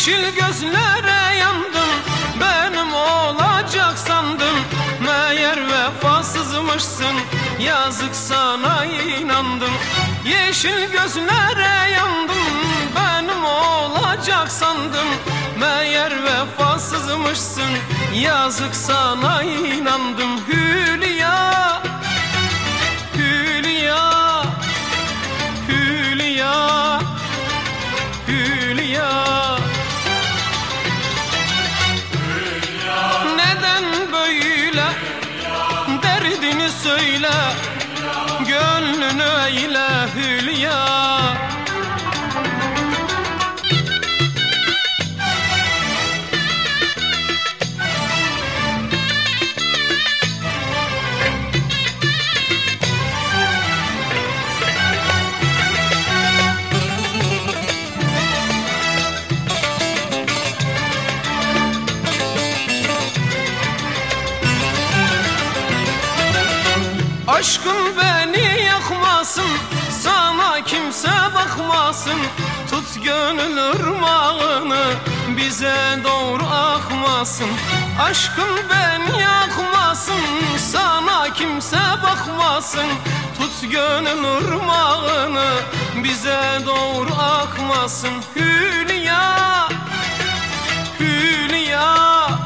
Yeşil gözlere yandım, benim olacak sandım. Meğer vefasızmışsın, yazık sana inandım. Yeşil gözlere yandım, benim olacak sandım. Meğer vefasızmışsın, yazık sana inandım. Hülya, Hülya, Hülya, Hülya. Neden böyle? Derdini söyle, gönlünü eyle Hülya. Aşkın beni yakmasın, sana kimse bakmasın. Tut gönül ırmağını, bize doğru akmasın. Aşkın beni yakmasın, sana kimse bakmasın. Tut gönül ırmağını, bize doğru akmasın. Hülya, Hülya,